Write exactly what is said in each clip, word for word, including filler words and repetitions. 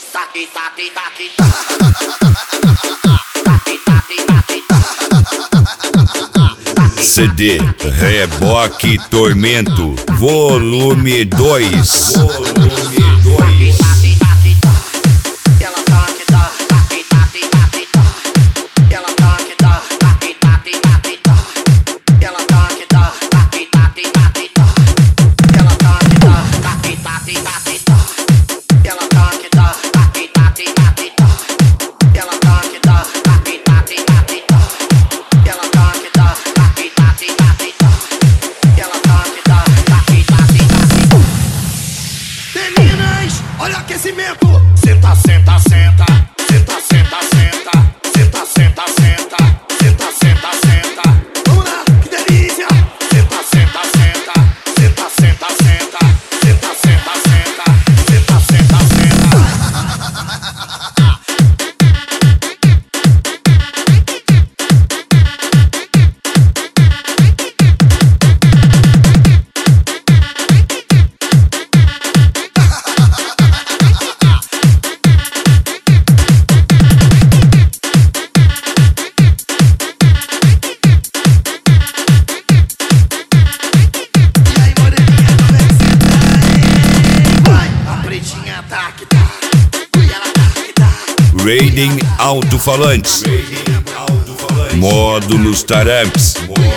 C D Reboque Tormento Volume dois. Volume dois. Olha o aquecimento. Senta, senta, senta. Senta, senta, senta. Senta, senta, senta. Senta, senta, senta. Vamos lá, que delícia. Senta, senta, senta. Senta, senta, senta. Senta, senta, senta. Senta, senta, senta. Raiding Alto-Falantes. Módulos Taramps.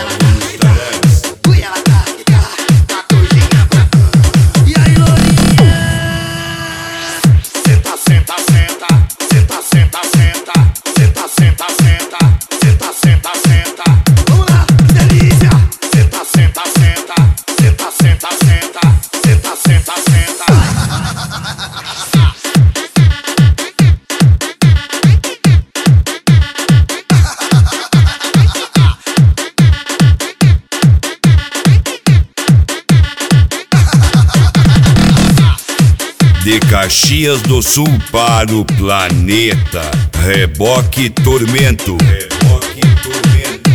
E aí, lourinha? Senta, senta, senta. Senta, senta, senta. Senta, senta, senta. Senta, senta, senta. Vamos lá, que delícia. Senta, senta, senta. Senta, senta, senta. Senta, senta, senta. De Caxias do Sul para o planeta. Reboque Tormento. Reboque Tormento.